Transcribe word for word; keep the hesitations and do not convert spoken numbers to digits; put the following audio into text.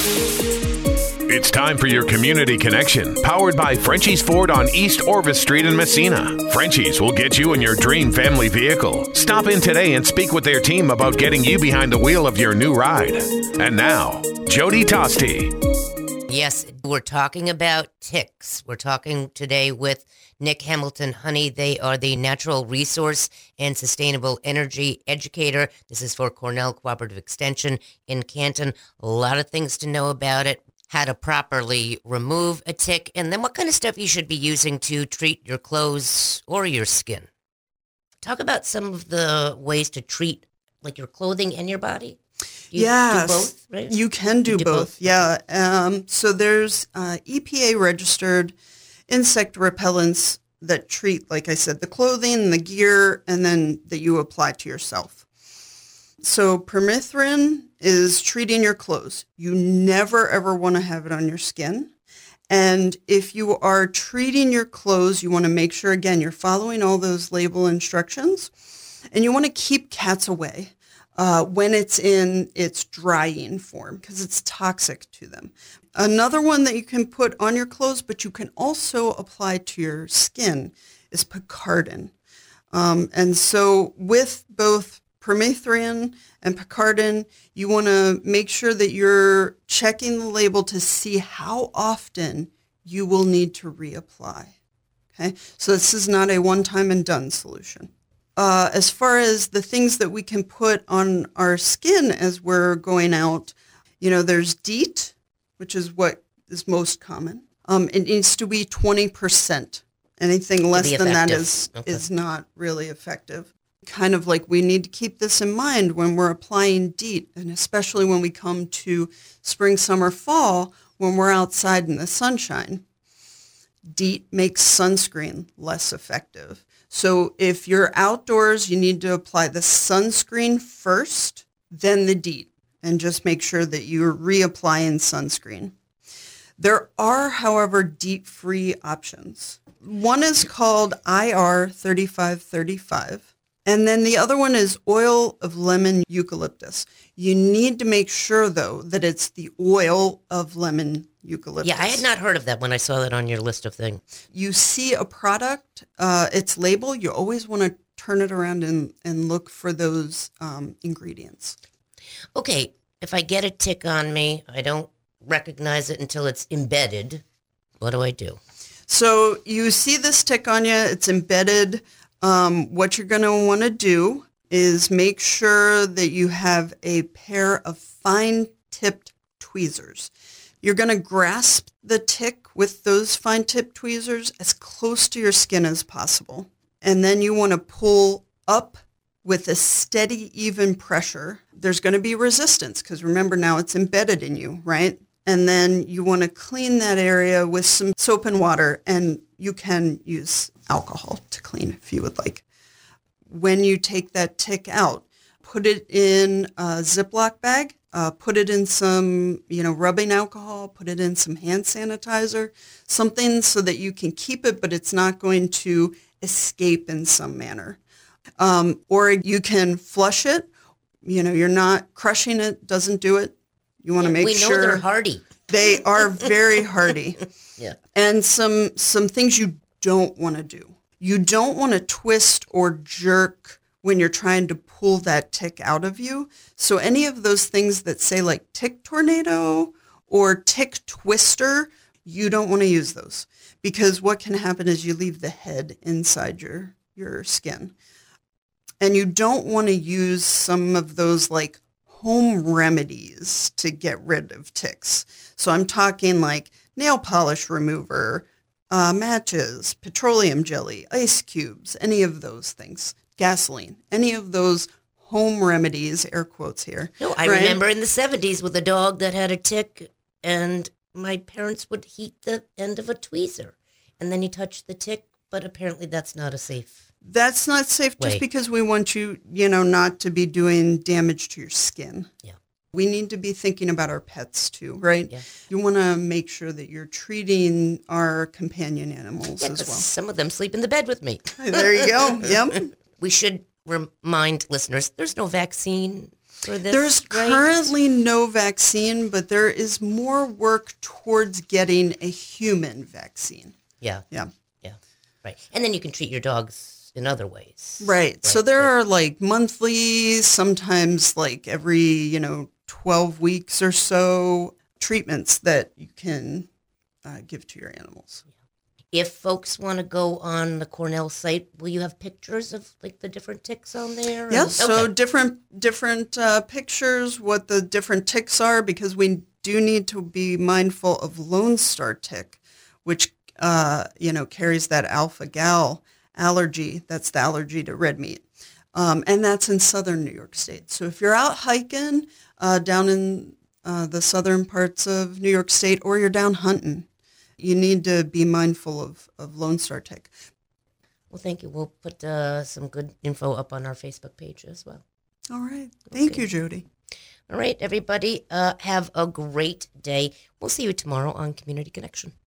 It's time for your community connection, powered by Frenchie's Ford on East Orvis Street in Messina. Frenchie's will get you in your dream family vehicle. Stop in today and speak with their team about getting you behind the wheel of your new ride. And now, Jody Tosti. Yes, we're talking about ticks. We're talking today with Nick Hamilton Honey. They are the Natural Resource and Sustainable Energy Educator. This is for Cornell Cooperative Extension in Canton. A lot of things to know about it. How to properly remove a tick, and then what kind of stuff you should be using to treat your clothes or your skin. Talk about some of the ways to treat like your clothing and your body. You yes, do both, right? You can do, you do both. both. Yeah. Um, so there's uh, E P A registered insect repellents that treat, like I said, the clothing, the gear, and then that you apply to yourself. So permethrin is treating your clothes. You never, ever want to have it on your skin. And if you are treating your clothes, you want to make sure, again, you're following all those label instructions. And you want to keep cats away uh, when it's in its drying form because it's toxic to them. Another one that you can put on your clothes, but you can also apply to your skin, is Picaridin. Um, and so with both permethrin and Picaridin, you want to make sure that you're checking the label to see how often you will need to reapply. Okay, so this is not a one-time and done solution. Uh, as far as the things that we can put on our skin as we're going out, you know, there's DEET, which is what is most common. Um, it needs to be twenty percent. Anything less than that is okay. is not really effective. Kind of like we need to keep this in mind when we're applying DEET, and especially when we come to spring, summer, fall, when we're outside in the sunshine. DEET makes sunscreen less effective. So if you're outdoors, you need to apply the sunscreen first, then the DEET, and just make sure that you're reapplying sunscreen. There are, however, DEET-free options. One is called I R thirty-five thirty-five. And then the other one is oil of lemon eucalyptus. You need to make sure, though, that it's the oil of lemon eucalyptus. Yeah, I had not heard of that when I saw that on your list of things. You see a product, uh, its label, you always want to turn it around and, and look for those um, ingredients. Okay, if I get a tick on me, I don't recognize it until it's embedded. What do I do? So you see this tick on you, it's embedded. Um, what you're going to want to do is make sure that you have a pair of fine-tipped tweezers. You're going to grasp the tick with those fine-tipped tweezers as close to your skin as possible. And then you want to pull up with a steady, even pressure. There's going to be resistance because remember now it's embedded in you, right? And then you want to clean that area with some soap and water, and you can use alcohol to clean if you would like. When you take that tick out, put it in a Ziploc bag, uh, put it in some, you know, rubbing alcohol, put it in some hand sanitizer, something so that you can keep it, but it's not going to escape in some manner. Um, or you can flush it. You know, you're not crushing it, doesn't do it. You want to make we sure. We know they're hardy. They are very hardy. Yeah. And some some things you don't want to do. You don't want to twist or jerk when you're trying to pull that tick out of you. So any of those things that say like tick tornado or tick twister, you don't want to use those because what can happen is you leave the head inside your, your skin. And you don't want to use some of those like home remedies to get rid of ticks. So I'm talking like nail polish remover, uh, matches, petroleum jelly, ice cubes, any of those things, gasoline, any of those home remedies, air quotes here. No, I right? remember in the seventies with a dog that had a tick, and my parents would heat the end of a tweezer, and then you touch the tick, but apparently that's not a safe That's not safe way. Just because we want you, you know, not to be doing damage to your skin. Yeah. We need to be thinking about our pets too, right? Yeah. You want to make sure that you're treating our companion animals Yeah, as 'cause well. some of them sleep in the bed with me. There you go. Yep. We should remind listeners, there's no vaccine for this? There's right? currently no vaccine, but there is more work towards getting a human vaccine. Yeah. Yeah. Yeah. Right. And then you can treat your dogs in other ways. Right. Right. So there Right. are like monthly, sometimes like every, you know, twelve weeks or so treatments that you can uh, give to your animals. If folks want to go on the Cornell site, will you have pictures of like the different ticks on there? Yes. And- So okay. different, different uh, pictures, what the different ticks are, because we do need to be mindful of Lone Star tick, which, uh, you know, carries that alpha-gal allergy. That's the allergy to red meat. Um, and that's in southern New York State. So if you're out hiking uh, down in uh, the southern parts of New York State, or you're down hunting, you need to be mindful of, of Lone Star tick. Well, thank you. We'll put uh, some good info up on our Facebook page as well. All right. Thank Okay. you, Jody. All right, everybody. Uh, have a great day. We'll see you tomorrow on Community Connection.